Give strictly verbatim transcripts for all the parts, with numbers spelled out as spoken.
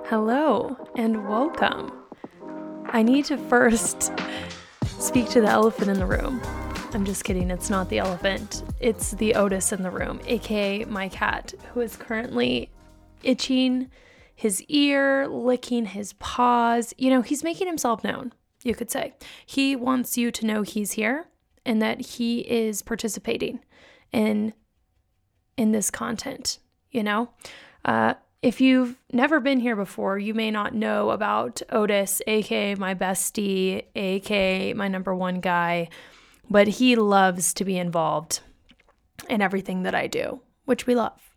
Hello and welcome. I need to first speak to the elephant in the room. I'm just kidding, it's not the elephant. It's the Otis in the room, aka my cat, who is currently itching his ear, licking his paws. You know, he's making himself known, you could say. He wants you to know he's here and that he is participating in, in this content, you know? Uh, If you've never been here before, you may not know about Otis, aka my bestie, aka my number one guy, but he loves to be involved in everything that I do, which we love.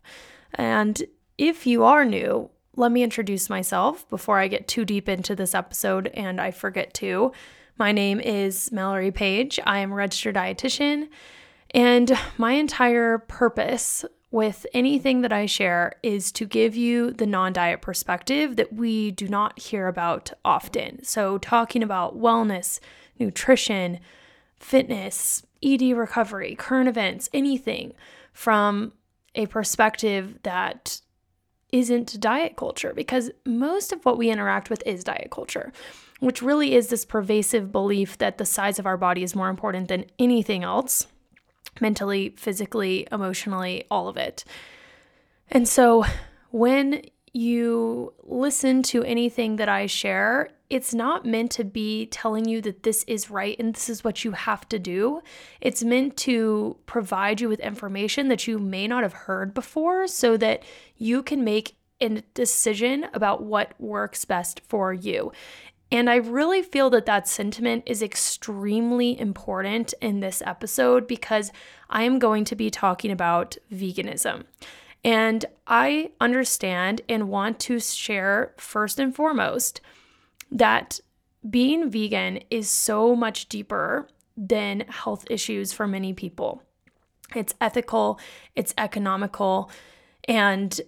And if you are new, let me introduce myself before I get too deep into this episode and I forget to. My name is Mallory Page. I am a registered dietitian, and my entire purpose with anything that I share is to give you the non-diet perspective that we do not hear about often. So talking about wellness, nutrition, fitness, E D recovery, current events, anything from a perspective that isn't diet culture, because most of what we interact with is diet culture, which really is this pervasive belief that the size of our body is more important than anything else. Mentally, physically, emotionally, all of it. And so when you listen to anything that I share, it's not meant to be telling you that this is right and this is what you have to do. It's meant to provide you with information that you may not have heard before so that you can make a decision about what works best for you. And I really feel that that sentiment is extremely important in this episode because I am going to be talking about veganism. And I understand and want to share first and foremost that being vegan is so much deeper than health issues for many people. It's ethical, it's economical, and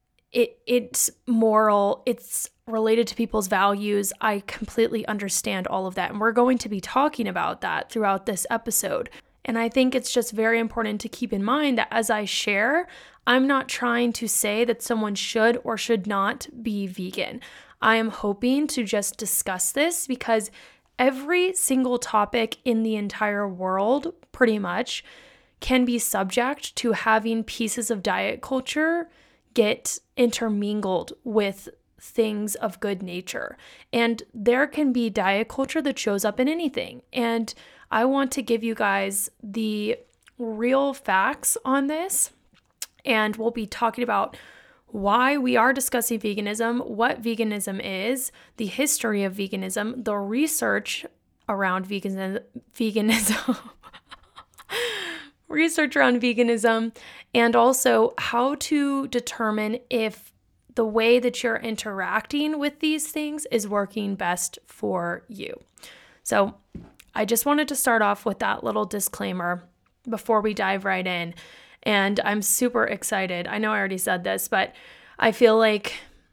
it it's moral, it's related to people's values. I completely understand all of that. And we're going to be talking about that throughout this episode. And I think it's just very important to keep in mind that as I share, I'm not trying to say that someone should or should not be vegan. I am hoping to just discuss this because every single topic in the entire world, pretty much, can be subject to having pieces of diet culture get intermingled with things of good nature. And there can be diet culture that shows up in anything. And I want to give you guys the real facts on this. And we'll be talking about why we are discussing veganism, what veganism is, the history of veganism, the research around veganism, veganism research around veganism, and also how to determine if the way that you're interacting with these things is working best for you. So I just wanted to start off with that little disclaimer before we dive right in. And I'm super excited. I know I already said this, but I feel like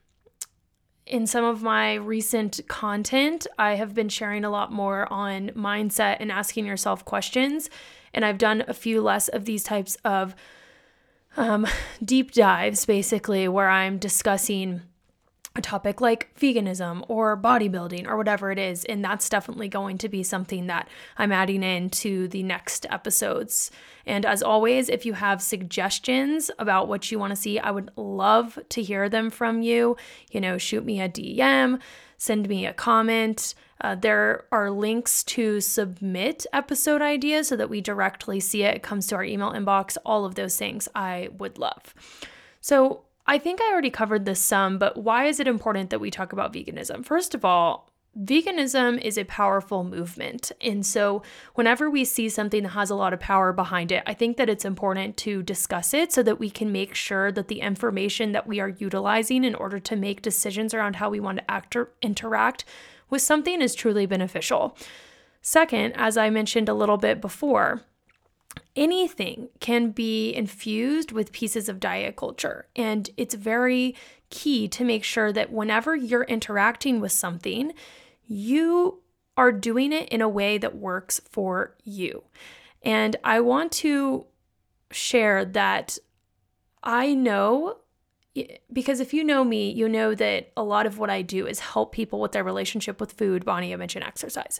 in some of my recent content, I have been sharing a lot more on mindset and asking yourself questions. And I've done a few less of these types of Um, deep dives, basically, where I'm discussing a topic like veganism or bodybuilding or whatever it is. And that's definitely going to be something that I'm adding into the next episodes. And as always, if you have suggestions about what you want to see, I would love to hear them from you. You know, shoot me a D M, send me a comment. Uh, there are links to submit episode ideas so that we directly see it. It comes to our email inbox, all of those things I would love. So I think I already covered this some, but why is it important that we talk about veganism? First of all, veganism is a powerful movement. And so whenever we see something that has a lot of power behind it, I think that it's important to discuss it so that we can make sure that the information that we are utilizing in order to make decisions around how we want to act or interact with something is truly beneficial. Second, as I mentioned a little bit before, anything can be infused with pieces of diet culture. And it's very key to make sure that whenever you're interacting with something, you are doing it in a way that works for you. And I want to share that I know because if you know me, you know that a lot of what I do is help people with their relationship with food, body image, and exercise.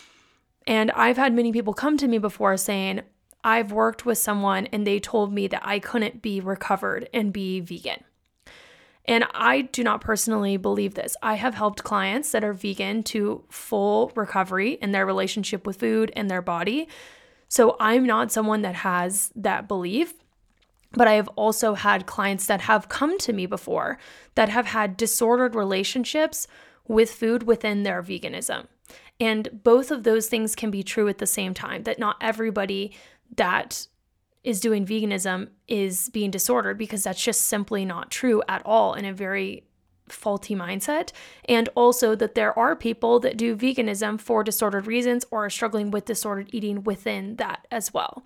And I've had many people come to me before saying, I've worked with someone and they told me that I couldn't be recovered and be vegan. And I do not personally believe this. I have helped clients that are vegan to full recovery in their relationship with food and their body. So I'm not someone that has that belief. But I have also had clients that have come to me before that have had disordered relationships with food within their veganism. And both of those things can be true at the same time, that not everybody that is doing veganism is being disordered, because that's just simply not true at all, in a very faulty mindset. And also that there are people that do veganism for disordered reasons or are struggling with disordered eating within that as well.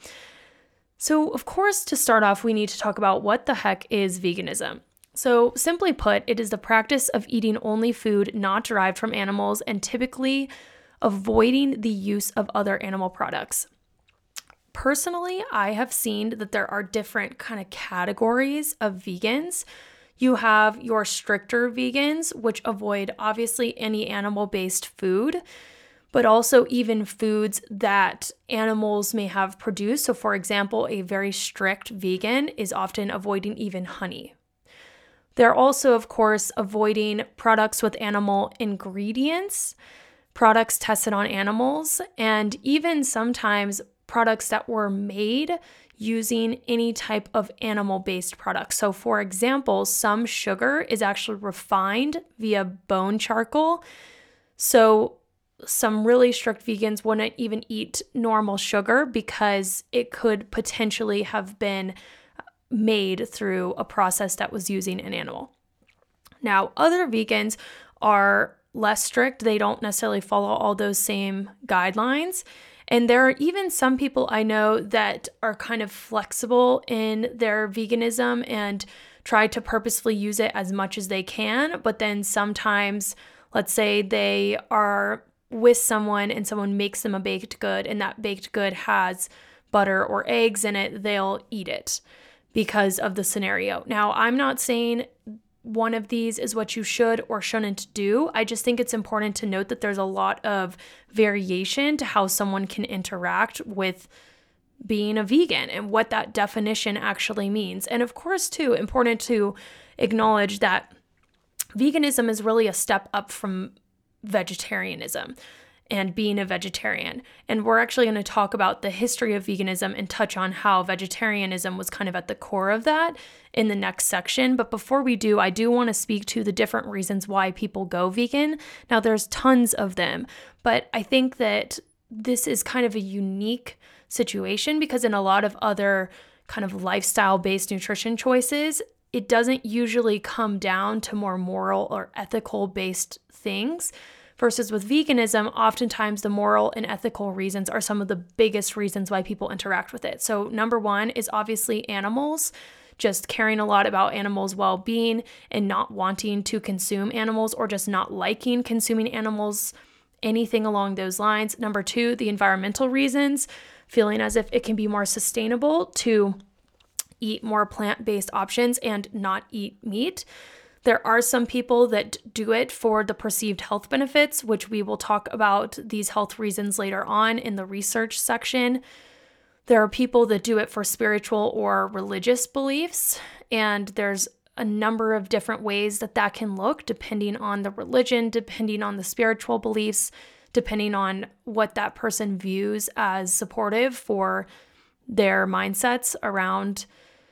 So, of course, to start off, we need to talk about what the heck is veganism. So, simply put, it is the practice of eating only food not derived from animals and typically avoiding the use of other animal products. Personally, I have seen that there are different kind of categories of vegans. You have your stricter vegans, which avoid obviously any animal-based food, but also even foods that animals may have produced. So for example, a very strict vegan is often avoiding even honey. They're also, of course, avoiding products with animal ingredients, products tested on animals, and even sometimes products that were made using any type of animal-based product. So for example, some sugar is actually refined via bone charcoal. So some really strict vegans wouldn't even eat normal sugar because it could potentially have been made through a process that was using an animal. Now, other vegans are less strict. They don't necessarily follow all those same guidelines. And there are even some people I know that are kind of flexible in their veganism and try to purposefully use it as much as they can. But then sometimes, let's say they are with someone and someone makes them a baked good and that baked good has butter or eggs in it, they'll eat it because of the scenario. Now, I'm not saying one of these is what you should or shouldn't do. I just think it's important to note that there's a lot of variation to how someone can interact with being a vegan and what that definition actually means. And of course, too, important to acknowledge that veganism is really a step up from vegetarianism and being a vegetarian. And we're actually going to talk about the history of veganism and touch on how vegetarianism was kind of at the core of that in the next section. But before we do, I do want to speak to the different reasons why people go vegan. Now, there's tons of them, but I think that this is kind of a unique situation because in a lot of other kind of lifestyle-based nutrition choices, it doesn't usually come down to more moral or ethical-based things. Versus with veganism, oftentimes the moral and ethical reasons are some of the biggest reasons why people interact with it. So number one is obviously animals, just caring a lot about animals' well-being and not wanting to consume animals or just not liking consuming animals, anything along those lines. Number two, the environmental reasons, feeling as if it can be more sustainable to eat more plant-based options and not eat meat. There are some people that do it for the perceived health benefits, which we will talk about these health reasons later on in the research section. There are people that do it for spiritual or religious beliefs, and there's a number of different ways that that can look depending on the religion, depending on the spiritual beliefs, depending on what that person views as supportive for their mindsets around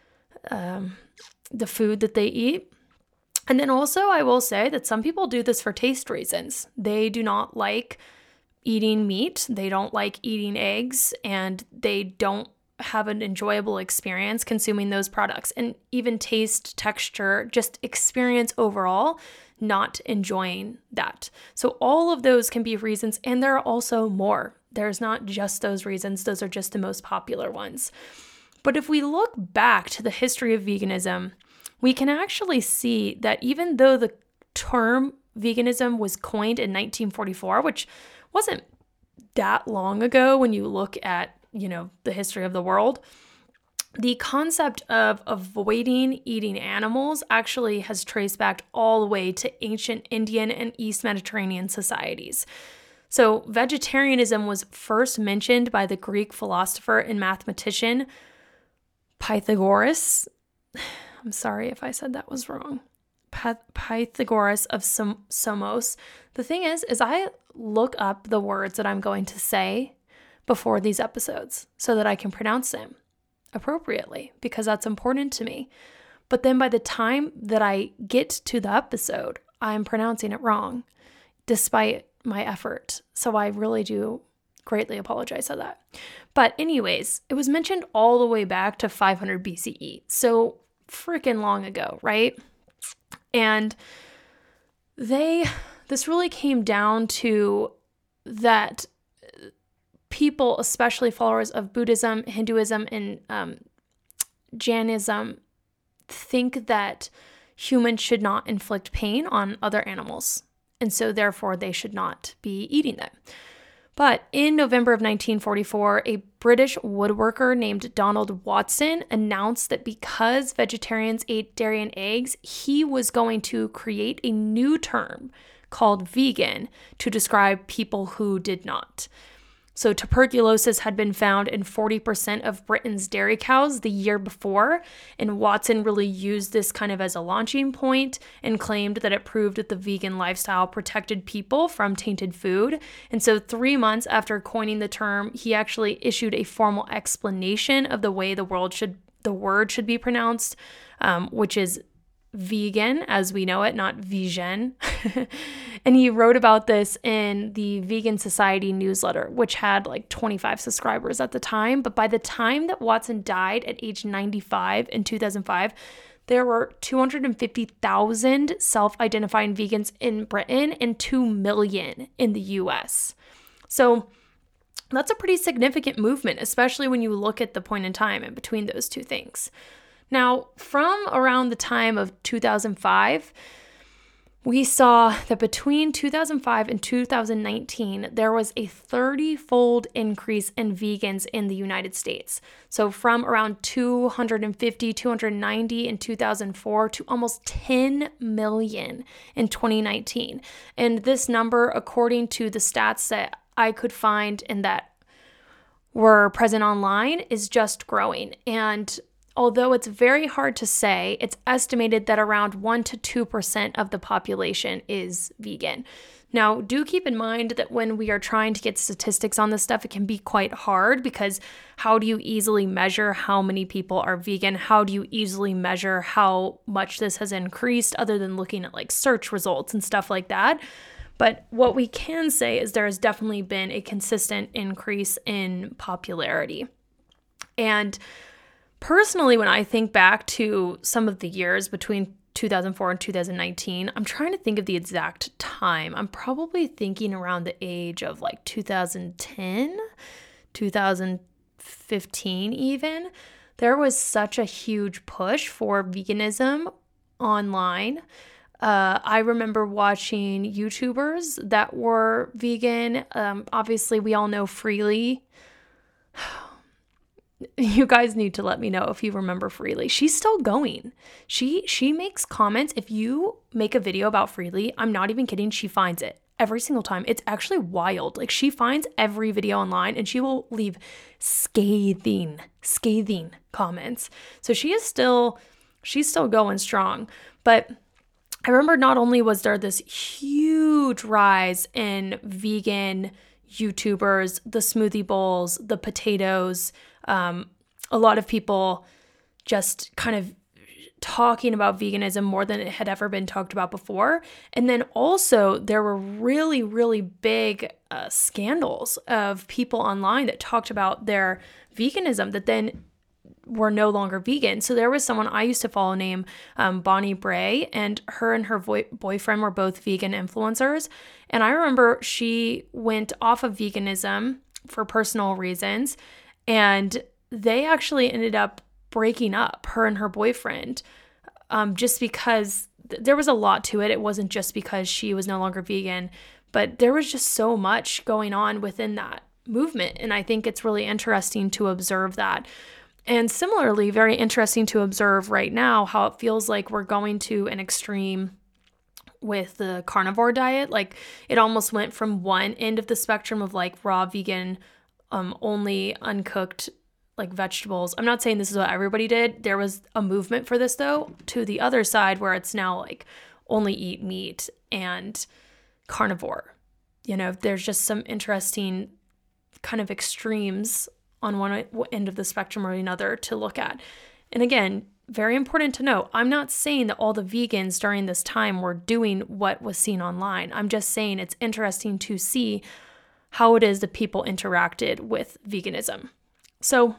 um, the food that they eat. And then also I will say that some people do this for taste reasons. They do not like eating meat, they don't like eating eggs, and they don't have an enjoyable experience consuming those products. And even taste, texture, just experience overall, not enjoying that. So all of those can be reasons, and there are also more. There's not just those reasons, those are just the most popular ones. But if we look back to the history of veganism, we can actually see that even though the term veganism was coined in nineteen forty-four, which wasn't that long ago when you look at, you know, the history of the world, the concept of avoiding eating animals actually has traced back all the way to ancient Indian and East Mediterranean societies. So vegetarianism was first mentioned by the Greek philosopher and mathematician Pythagoras. I'm sorry if I said that was wrong. Pythagoras of Som- Samos. The thing is, is I look up the words that I'm going to say before these episodes so that I can pronounce them appropriately, because that's important to me. But then by the time that I get to the episode, I'm pronouncing it wrong, despite my effort. So I really do greatly apologize for that. But anyways, it was mentioned all the way back to five hundred B C E. So freaking long ago, right? And they, this really came down to that people, especially followers of Buddhism, Hinduism, and um, Jainism, think that humans should not inflict pain on other animals. And so therefore they should not be eating them. But in November of nineteen forty-four, a British woodworker named Donald Watson announced that because vegetarians ate dairy and eggs, he was going to create a new term called vegan to describe people who did not. So tuberculosis had been found in forty percent of Britain's dairy cows the year before, and Watson really used this kind of as a launching point and claimed that it proved that the vegan lifestyle protected people from tainted food. And so three months after coining the term, he actually issued a formal explanation of the way the world should the word should be pronounced, um, which is vegan as we know it, not vegan. And he wrote about this in the Vegan Society newsletter, which had like twenty-five subscribers at the time. But by the time that Watson died at age ninety-five in two thousand five, there were two hundred fifty thousand self-identifying vegans in Britain and two million in the U S. So that's a pretty significant movement, especially when you look at the point in time in between those two things. Now, from around the time of two thousand five, we saw that between two thousand five and two thousand nineteen, there was a thirty-fold increase in vegans in the United States. So from around two hundred fifty, two hundred ninety in two thousand four to almost ten million in twenty nineteen. And this number, according to the stats that I could find and that were present online, is just growing. And although it's very hard to say, it's estimated that around one to two percent of the population is vegan. Now, do keep in mind that when we are trying to get statistics on this stuff, it can be quite hard, because how do you easily measure how many people are vegan? How do you easily measure how much this has increased other than looking at like search results and stuff like that? But what we can say is there has definitely been a consistent increase in popularity. And personally, when I think back to some of the years between two thousand four and two thousand nineteen, I'm trying to think of the exact time. I'm probably thinking around the age of like two thousand ten, two thousand fifteen even. There was such a huge push for veganism online. Uh, I remember watching YouTubers that were vegan. Um, obviously, we all know Freely. You guys need to let me know if you remember Freely. She's still going. She she makes comments. If you make a video about Freely, I'm not even kidding, she finds it every single time. It's actually wild. Like, she finds every video online and she will leave scathing, scathing comments. So she is still, she's still going strong. But I remember not only was there this huge rise in vegan YouTubers, the smoothie bowls, the potatoes, um, a lot of people just kind of talking about veganism more than it had ever been talked about before. And then also there were really, really big uh, scandals of people online that talked about their veganism that then were no longer vegan. So there was someone I used to follow named um, Bonnie Bray, and her and her vo- boyfriend were both vegan influencers. And I remember she went off of veganism for personal reasons, and they actually ended up breaking up, her and her boyfriend, um, just because th- there was a lot to it. It wasn't just because she was no longer vegan, but there was just so much going on within that movement. And I think it's really interesting to observe that. And similarly, very interesting to observe right now how it feels like we're going to an extreme with the carnivore diet. Like it almost went from one end of the spectrum of like raw vegan, um, only uncooked like vegetables. I'm not saying this is what everybody did. There was a movement for this though, to the other side where it's now like only eat meat and carnivore. You know, there's just some interesting kind of extremes on one end of the spectrum or another to look at. And again, very important to note, I'm not saying that all the vegans during this time were doing what was seen online. I'm just saying it's interesting to see how it is that people interacted with veganism. So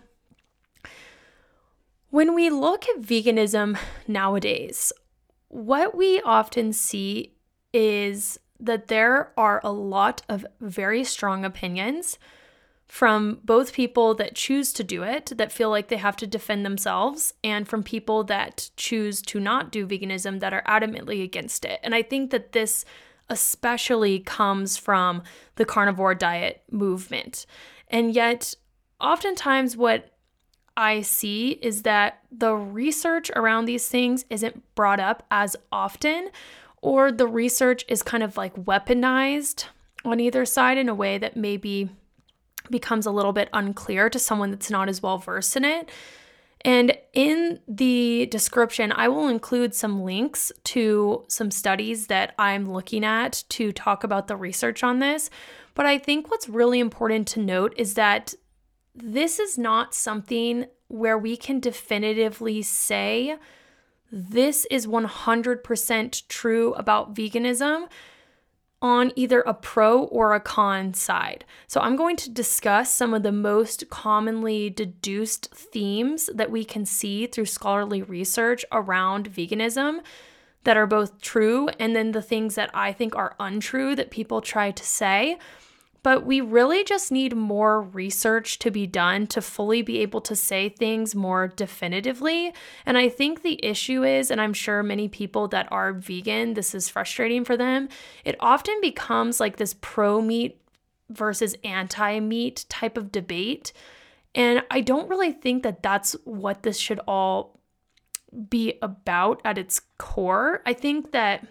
when we look at veganism nowadays, what we often see is that there are a lot of very strong opinions from both people that choose to do it, that feel like they have to defend themselves, and from people that choose to not do veganism that are adamantly against it. And I think that this especially comes from the carnivore diet movement. And yet, oftentimes what I see is that the research around these things isn't brought up as often, or the research is kind of like weaponized on either side in a way that maybe becomes a little bit unclear to someone that's not as well versed in it. And in the description, I will include some links to some studies that I'm looking at to talk about the research on this. But I think what's really important to note is that this is not something where we can definitively say this is one hundred percent true about veganism on either a pro or a con side. So I'm going to discuss some of the most commonly deduced themes that we can see through scholarly research around veganism that are both true, and then the things that I think are untrue that people try to say. But we really just need more research to be done to fully be able to say things more definitively. And I think the issue is, and I'm sure many people that are vegan, this is frustrating for them, it often becomes like this pro-meat versus anti-meat type of debate. And I don't really think that that's what this should all be about at its core. I think that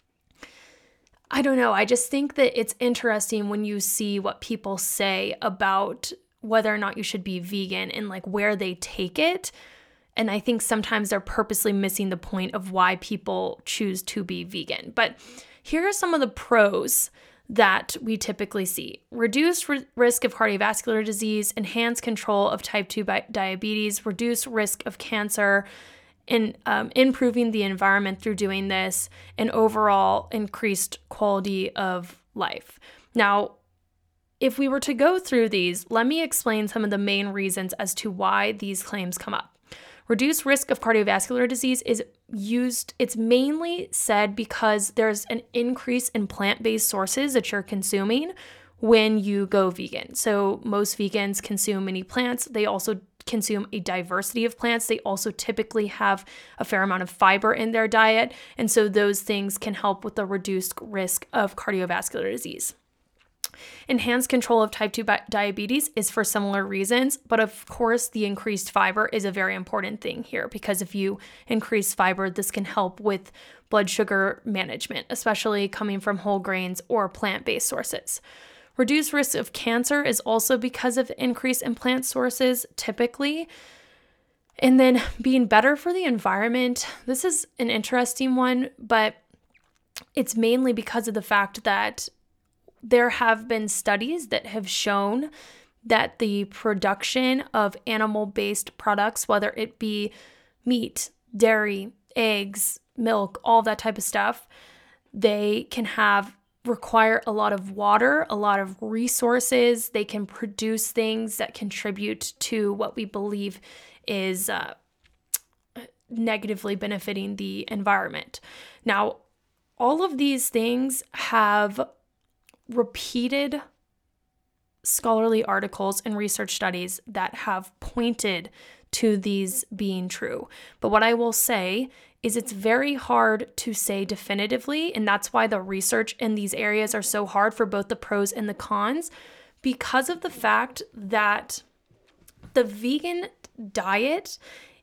I don't know. I just think that it's interesting when you see what people say about whether or not you should be vegan and like where they take it. And I think sometimes they're purposely missing the point of why people choose to be vegan. But here are some of the pros that we typically see. Reduced r- risk of cardiovascular disease, enhanced control of type two bi- diabetes, reduced risk of cancer, in um, improving the environment through doing this, and overall increased quality of life. Now, if we were to go through these, let me explain some of the main reasons as to why these claims come up. Reduced risk of cardiovascular disease is used, it's mainly said because there's an increase in plant-based sources that you're consuming when you go vegan. So most vegans consume many plants. They also consume a diversity of plants. They also typically have a fair amount of fiber in their diet. And so those things can help with the reduced risk of cardiovascular disease. Enhanced control of type two diabetes is for similar reasons, but of course the increased fiber is a very important thing here, because if you increase fiber, this can help with blood sugar management, especially coming from whole grains or plant-based sources. Reduced risk of cancer is also because of increase in plant sources typically. And then being better for the environment, this is an interesting one, but it's mainly because of the fact that there have been studies that have shown that the production of animal-based products, whether it be meat, dairy, eggs, milk, all that type of stuff, they can have require a lot of water, a lot of resources. They can produce things that contribute to what we believe is uh, negatively benefiting the environment. Now, all of these things have repeated scholarly articles and research studies that have pointed to these being true. But what I will say is it's very hard to say definitively, and that's why the research in these areas are so hard for both the pros and the cons, because of the fact that the vegan diet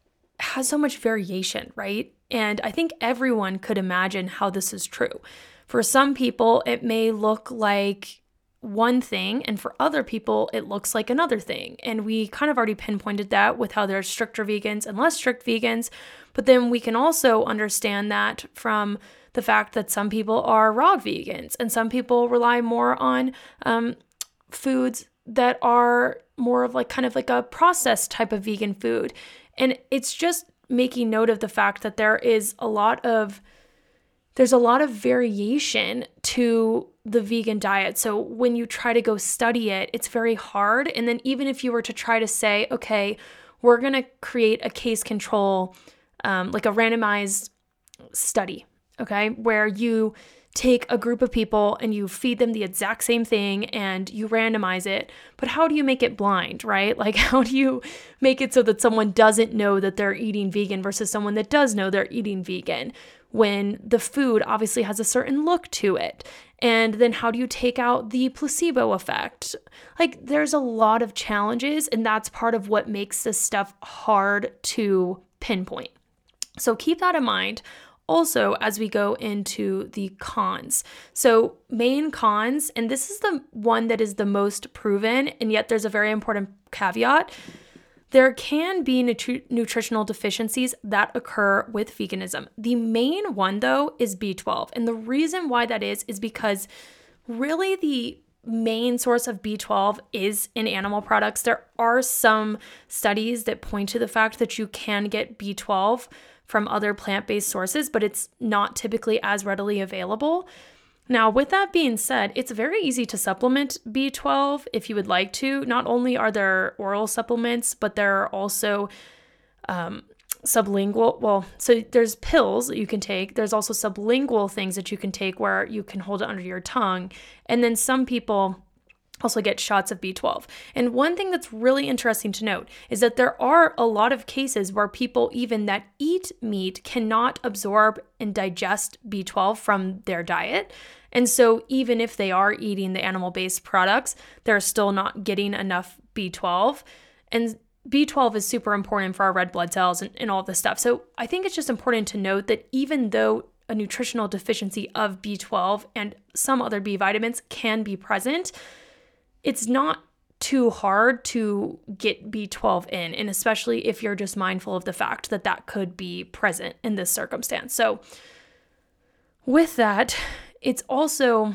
has so much variation, right? And I think everyone could imagine how this is true. For some people, it may look like one thing, and for other people, it looks like another thing. And we kind of already pinpointed that with how there's stricter vegans and less strict vegans. But then we can also understand that from the fact that some people are raw vegans and some people rely more on um, foods that are more of like kind of like a processed type of vegan food. And it's just making note of the fact that there is a lot of there's a lot of variation to the vegan diet. So when you try to go study it, it's very hard. And then even if you were to try to say, okay, we're going to create a case control, um, like a randomized study, okay, where you take a group of people and you feed them the exact same thing and you randomize it. But how do you make it blind, right? Like, how do you make it so that someone doesn't know that they're eating vegan versus someone that does know they're eating vegan, when the food obviously has a certain look to it? And then how do you take out the placebo effect? Like, there's a lot of challenges, and that's part of what makes this stuff hard to pinpoint. So keep that in mind. Also, as we go into the cons. So main cons, and this is the one that is the most proven, and yet there's a very important caveat. There can be nutri- nutritional deficiencies that occur with veganism. The main one, though, is B twelve. And the reason why that is, is because really the main source of B twelve is in animal products. There are some studies that point to the fact that you can get B twelve from other plant-based sources, but it's not typically as readily available. Now, with that being said, it's very easy to supplement B twelve if you would like to. Not only are there oral supplements, but there are also um, sublingual, well, so there's pills that you can take. There's also sublingual things that you can take where you can hold it under your tongue. And then some people also get shots of B twelve. And one thing that's really interesting to note is that there are a lot of cases where people even that eat meat cannot absorb and digest B twelve from their diet. And so even if they are eating the animal-based products, they're still not getting enough B twelve. And B twelve is super important for our red blood cells and, and all this stuff. So I think it's just important to note that even though a nutritional deficiency of B twelve and some other B vitamins can be present, it's not too hard to get B twelve in, and especially if you're just mindful of the fact that that could be present in this circumstance. So with that, it's also,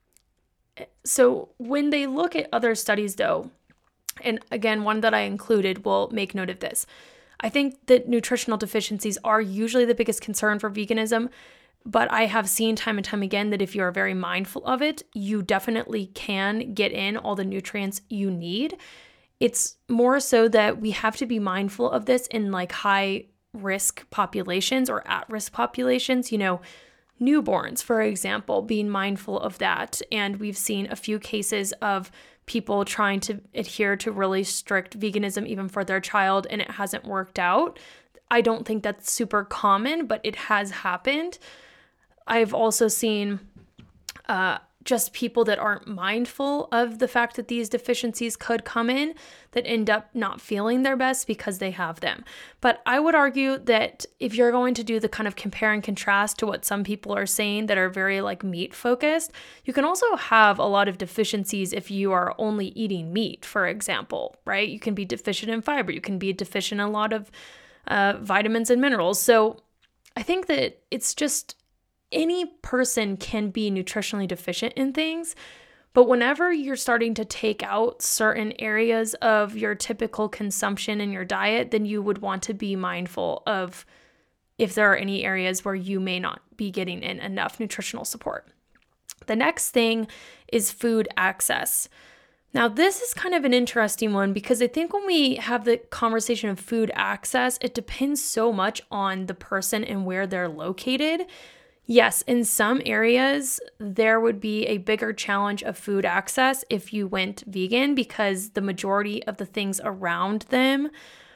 so when they look at other studies though, and again, one that I included will make note of this. I think that nutritional deficiencies are usually the biggest concern for veganism, but I have seen time and time again that if you are very mindful of it, you definitely can get in all the nutrients you need. It's more so that we have to be mindful of this in like high risk populations or at risk populations, you know, newborns, for example, being mindful of that. And we've seen a few cases of people trying to adhere to really strict veganism even for their child, and it hasn't worked out. I don't think that's super common, but it has happened. I've also seen uh, just people that aren't mindful of the fact that these deficiencies could come in that end up not feeling their best because they have them. But I would argue that if you're going to do the kind of compare and contrast to what some people are saying that are very like meat focused, you can also have a lot of deficiencies if you are only eating meat, for example, right? You can be deficient in fiber. You can be deficient in a lot of uh, vitamins and minerals. So I think that it's just any person can be nutritionally deficient in things, but whenever you're starting to take out certain areas of your typical consumption in your diet, then you would want to be mindful of if there are any areas where you may not be getting in enough nutritional support. The next thing is food access. Now, this is kind of an interesting one because I think when we have the conversation of food access, it depends so much on the person and where they're located. Yes, in some areas, there would be a bigger challenge of food access if you went vegan because the majority of the things around them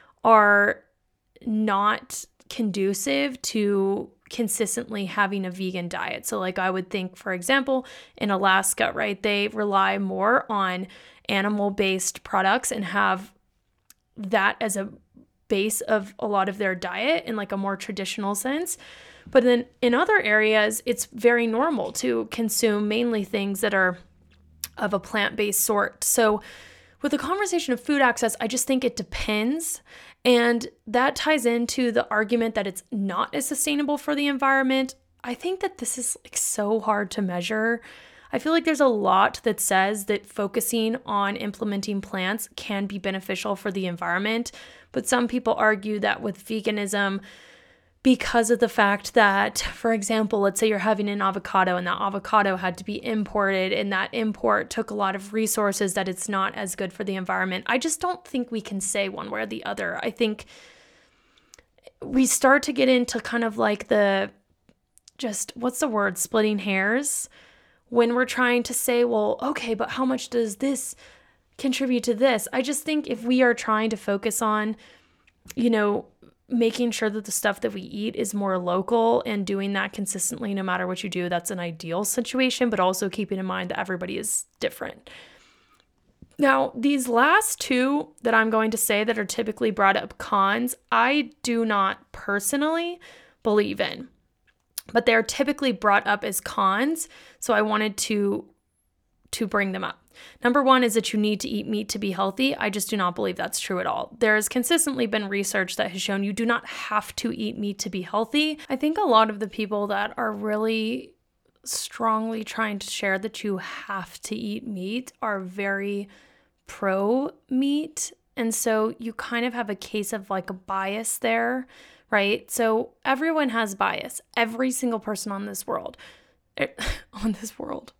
are not conducive to consistently having a vegan diet. So like I would think, for example, in Alaska, right, they rely more on animal-based products and have that as a base of a lot of their diet in like a more traditional sense. But then in other areas, it's very normal to consume mainly things that are of a plant-based sort. So with the conversation of food access, I just think it depends. And that ties into the argument that it's not as sustainable for the environment. I think that this is like so hard to measure. I feel like there's a lot that says that focusing on implementing plants can be beneficial for the environment. But some people argue that with veganism, because of the fact that, for example, let's say you're having an avocado and that avocado had to be imported and that import took a lot of resources, that it's not as good for the environment. I just don't think we can say one way or the other. I think we start to get into kind of like the, just, what's the word, splitting hairs when we're trying to say, well, okay, but how much does this contribute to this? I just think if we are trying to focus on, you know, making sure that the stuff that we eat is more local and doing that consistently no matter what you do, that's an ideal situation, but also keeping in mind that everybody is different. Now, these last two that I'm going to say that are typically brought up cons, I do not personally believe in, but they're typically brought up as cons, so I wanted to to bring them up. Number one is that you need to eat meat to be healthy. I just do not believe that's true at all. There has consistently been research that has shown you do not have to eat meat to be healthy. I think a lot of the people that are really strongly trying to share that you have to eat meat are very pro meat. And so you kind of have a case of like a bias there, right? So everyone has bias. Every single person on this world, on this world.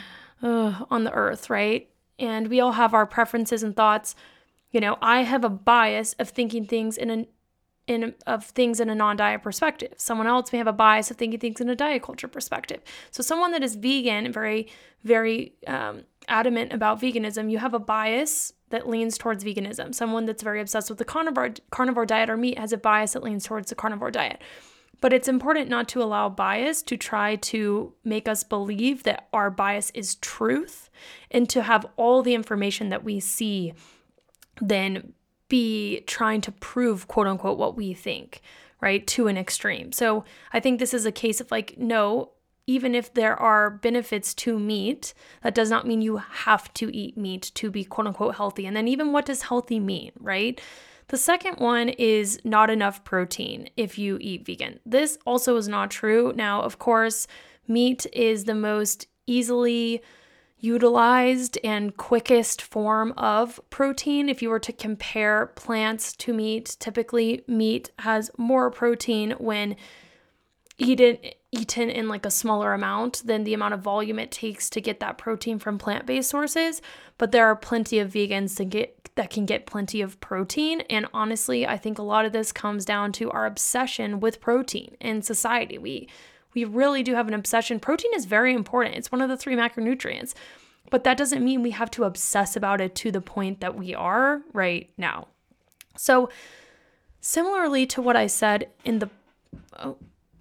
Uh, on the earth, right? And we all have our preferences and thoughts. You know, I have a bias of thinking things in a, in a, of things in a non-diet perspective. Someone else may have a bias of thinking things in a diet culture perspective. So someone that is vegan, very, very um, adamant about veganism, you have a bias that leans towards veganism. Someone that's very obsessed with the carnivore carnivore diet or meat has a bias that leans towards the carnivore diet. But it's important not to allow bias to try to make us believe that our bias is truth and to have all the information that we see then be trying to prove, quote unquote, what we think, right, to an extreme. So I think this is a case of like, no, even if there are benefits to meat, that does not mean you have to eat meat to be, quote unquote, healthy. And then even what does healthy mean, right? The second one is not enough protein if you eat vegan. This also is not true. Now, of course, meat is the most easily utilized and quickest form of protein. If you were to compare plants to meat, typically meat has more protein when eaten eaten in like a smaller amount than the amount of volume it takes to get that protein from plant-based sources. But there are plenty of vegans to get that can get plenty of protein. And honestly, I think a lot of this comes down to our obsession with protein in society. We we really do have an obsession. Protein is very important. It's one of the three macronutrients. But that doesn't mean we have to obsess about it to the point that we are right now. So similarly to what I said in the... Oh,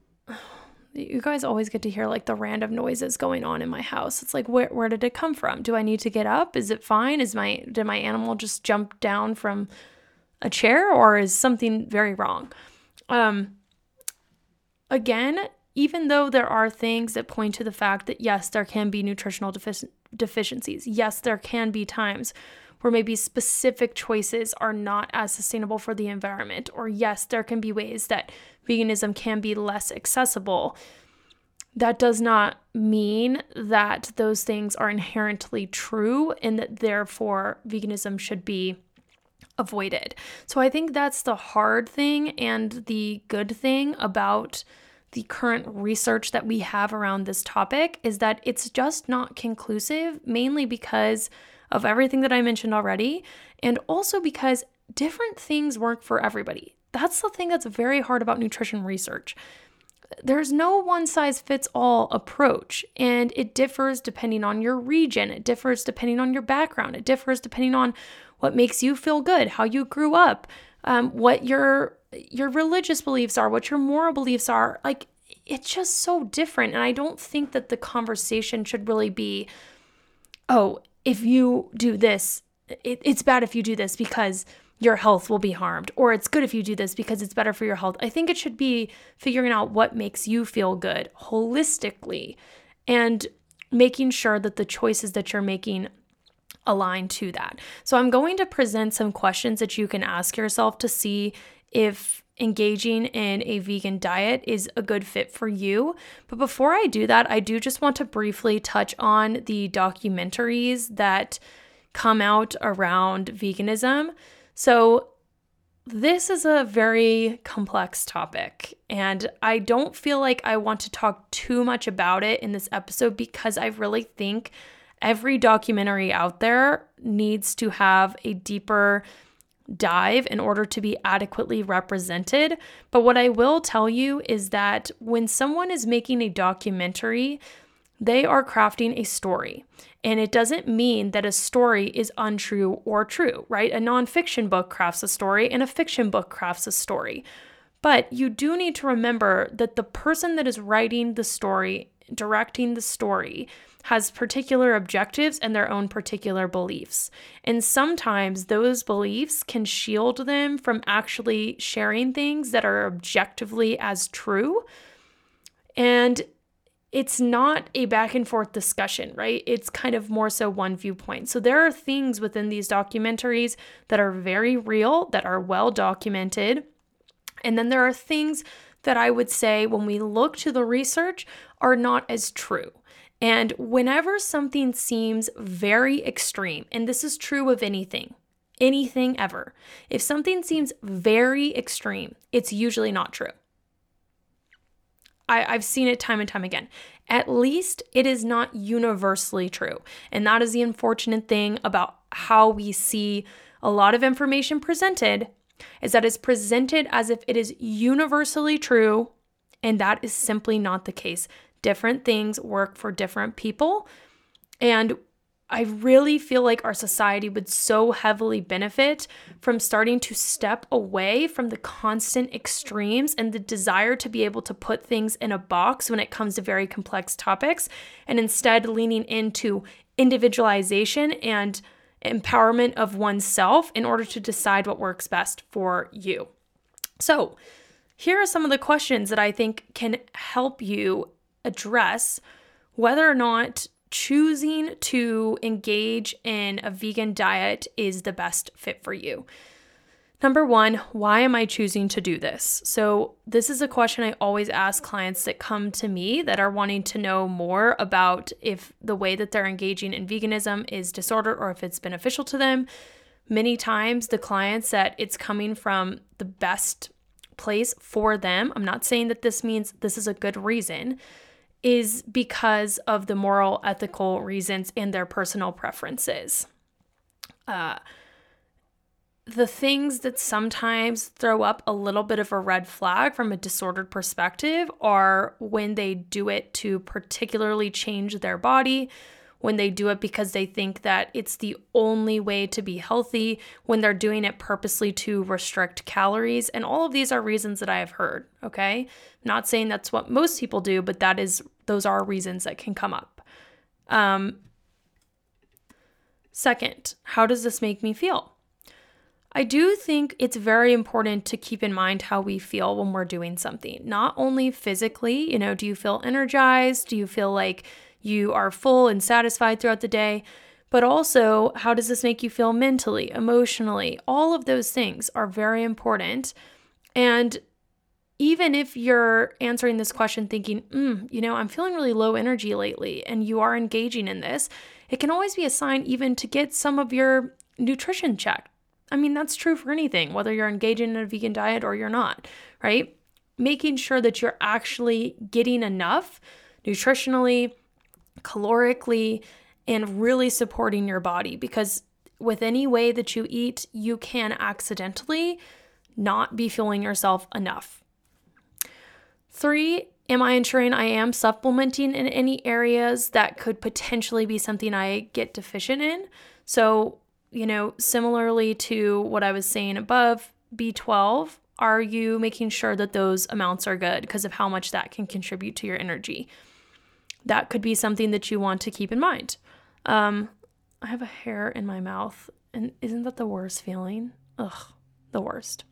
you guys always get to hear like the random noises going on in my house. It's like, where where did it come from? Do I need to get up? Is it fine? Is my did my animal just jump down from a chair, or is something very wrong? Um, again, even though there are things that point to the fact that yes, there can be nutritional defic- deficiencies. Yes, there can be times where maybe specific choices are not as sustainable for the environment. Or yes, there can be ways that veganism can be less accessible. That does not mean that those things are inherently true and that therefore veganism should be avoided. So I think that's the hard thing and the good thing about the current research that we have around this topic is that it's just not conclusive, mainly because of everything that I mentioned already, and also because different things work for everybody. That's the thing that's very hard about nutrition research. There's no one-size-fits-all approach, and it differs depending on your region. It differs depending on your background. It differs depending on what makes you feel good, how you grew up, um, what your your religious beliefs are, what your moral beliefs are. Like, it's just so different, and I don't think that the conversation should really be, oh, if you do this, it, it's bad if you do this because your health will be harmed, or it's good if you do this because it's better for your health. I think it should be figuring out what makes you feel good holistically and making sure that the choices that you're making align to that. So I'm going to present some questions that you can ask yourself to see if engaging in a vegan diet is a good fit for you. But before I do that, I do just want to briefly touch on the documentaries that come out around veganism. So this is a very complex topic, and I don't feel like I want to talk too much about it in this episode because I really think every documentary out there needs to have a deeper dive in order to be adequately represented. But what I will tell you is that when someone is making a documentary, they are crafting a story. And it doesn't mean that a story is untrue or true, right? A nonfiction book crafts a story and a fiction book crafts a story. But you do need to remember that the person that is writing the story, directing the story, has particular objectives and their own particular beliefs. And sometimes those beliefs can shield them from actually sharing things that are objectively as true. And it's not a back and forth discussion, right? It's kind of more so one viewpoint. So there are things within these documentaries that are very real, that are well documented. And then there are things that I would say, when we look to the research, are not as true. And whenever something seems very extreme, and this is true of anything, anything ever, if something seems very extreme, it's usually not true. I, I've seen it time and time again. At least it is not universally true. And that is the unfortunate thing about how we see a lot of information presented, is that it's presented as if it is universally true, and that is simply not the case. Different things work for different people, and I really feel like our society would so heavily benefit from starting to step away from the constant extremes and the desire to be able to put things in a box when it comes to very complex topics, and instead leaning into individualization and empowerment of oneself in order to decide what works best for you. So here are some of the questions that I think can help you address whether or not choosing to engage in a vegan diet is the best fit for you. Number one, why am I choosing to do this? So this is a question I always ask clients that come to me that are wanting to know more about if the way that they're engaging in veganism is disordered or if it's beneficial to them. Many times the clients that it's coming from the best place for them, I'm not saying that this means this is a good reason, is because of the moral, ethical reasons and their personal preferences. Uh, the things that sometimes throw up a little bit of a red flag from a disordered perspective are when they do it to particularly change their body, when they do it because they think that it's the only way to be healthy, when they're doing it purposely to restrict calories. And all of these are reasons that I have heard, okay? Not saying that's what most people do, but that is those are reasons that can come up. Um, second, how does this make me feel? I do think it's very important to keep in mind how we feel when we're doing something. Not only physically, you know, do you feel energized? Do you feel like you are full and satisfied throughout the day? But also, how does this make you feel mentally, emotionally? All of those things are very important. And even if you're answering this question thinking, mm, you know, I'm feeling really low energy lately, and you are engaging in this, it can always be a sign even to get some of your nutrition checked. I mean, that's true for anything, whether you're engaging in a vegan diet or you're not, right? Making sure that you're actually getting enough nutritionally, calorically, and really supporting your body, because with any way that you eat, you can accidentally not be fueling yourself enough. Three, am I ensuring I am supplementing in any areas that could potentially be something I get deficient in? So, you know, similarly to what I was saying above, B twelve, are you making sure that those amounts are good because of how much that can contribute to your energy? That could be something that you want to keep in mind. Um, I have a hair in my mouth, and isn't that the worst feeling? Ugh, the worst.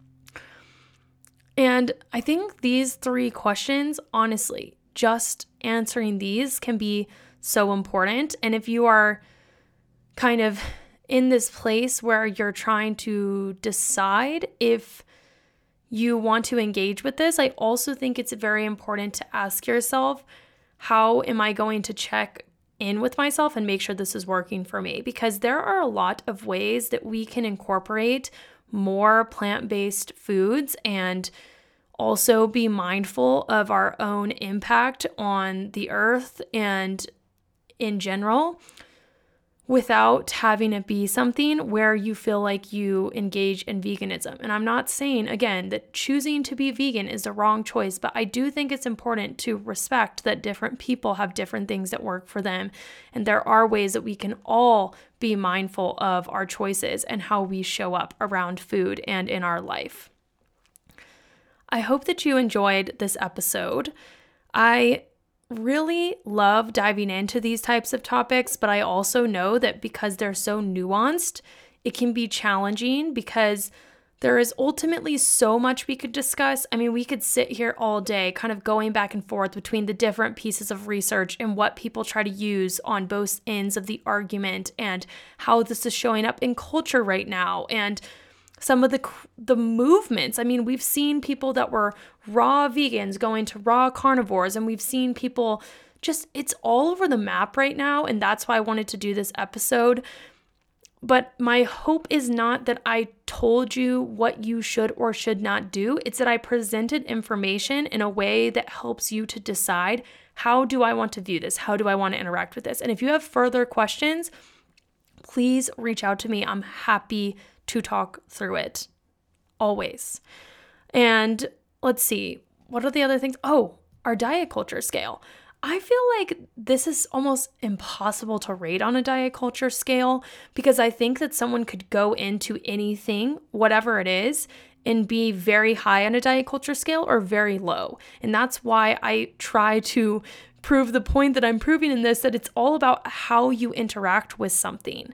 And I think these three questions, honestly, just answering these can be so important. And if you are kind of in this place where you're trying to decide if you want to engage with this, I also think it's very important to ask yourself, how am I going to check in with myself and make sure this is working for me? Because there are a lot of ways that we can incorporate more plant-based foods and also be mindful of our own impact on the earth and in general, without having it be something where you feel like you engage in veganism. And I'm not saying, again, that choosing to be vegan is the wrong choice, but I do think it's important to respect that different people have different things that work for them. And there are ways that we can all be mindful of our choices and how we show up around food and in our life. I hope that you enjoyed this episode. I really love diving into these types of topics, but I also know that because they're so nuanced, it can be challenging because there is ultimately so much we could discuss. I mean, we could sit here all day kind of going back and forth between the different pieces of research and what people try to use on both ends of the argument and how this is showing up in culture right now and some of the the movements. I mean, we've seen people that were raw vegans going to raw carnivores, and we've seen people just, it's all over the map right now, and that's why I wanted to do this episode. But my hope is not that I told you what you should or should not do. It's that I presented information in a way that helps you to decide, how do I want to view this? How do I want to interact with this? And if you have further questions, please reach out to me. I'm happy to talk through it, always. And let's see, what are the other things? Oh, our diet culture scale. I feel like this is almost impossible to rate on a diet culture scale because I think that someone could go into anything, whatever it is, and be very high on a diet culture scale or very low. And that's why I try to prove the point that I'm proving in this, that it's all about how you interact with something.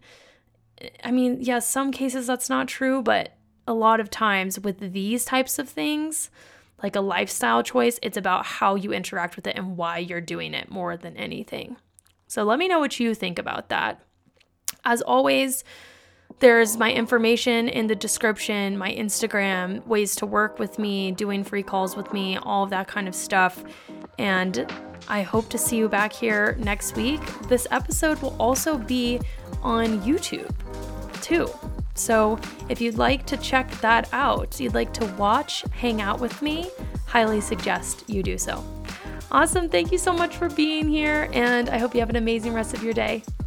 I mean, yes, yeah, some cases that's not true, but a lot of times with these types of things, like a lifestyle choice, it's about how you interact with it and why you're doing it more than anything. So let me know what you think about that. As always, there's my information in the description, my Instagram, ways to work with me, doing free calls with me, all of that kind of stuff. And I hope to see you back here next week. This episode will also be on YouTube too. So if you'd like to check that out, you'd like to watch, hang out with me, highly suggest you do so. Awesome. Thank you so much for being here, and I hope you have an amazing rest of your day.